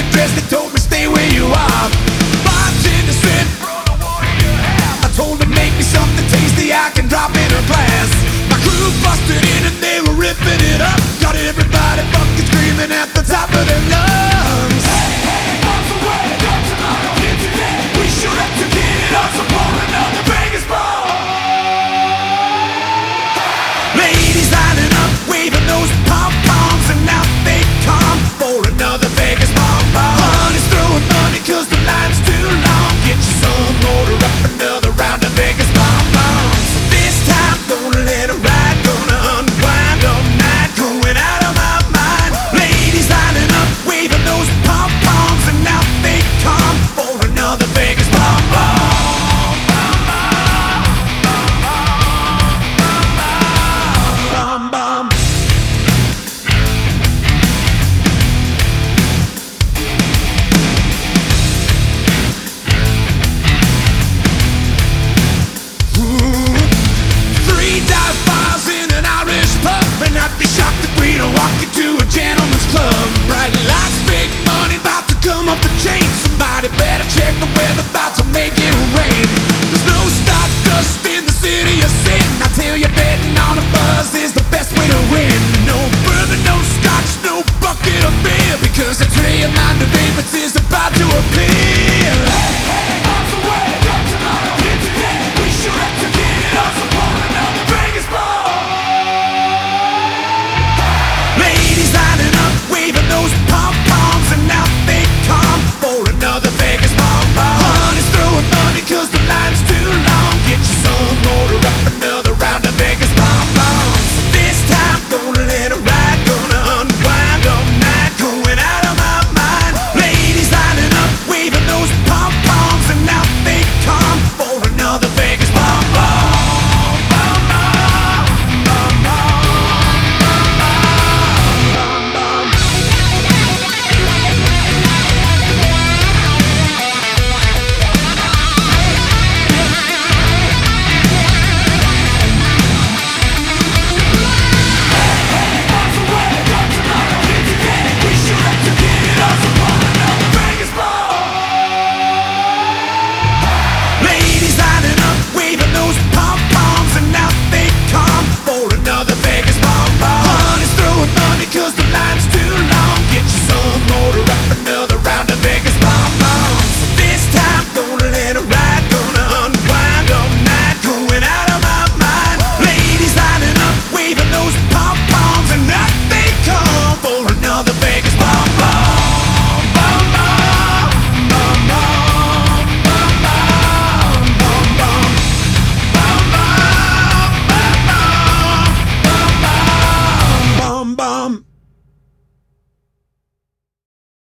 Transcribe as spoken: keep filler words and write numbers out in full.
address, they told me stay where you are. Bartender said, brother, what do you have? I told them make me something tasty I can drop in a glass. My crew busted in and they were ripping it up. Got everybody fucking screaming at the top of their lungs.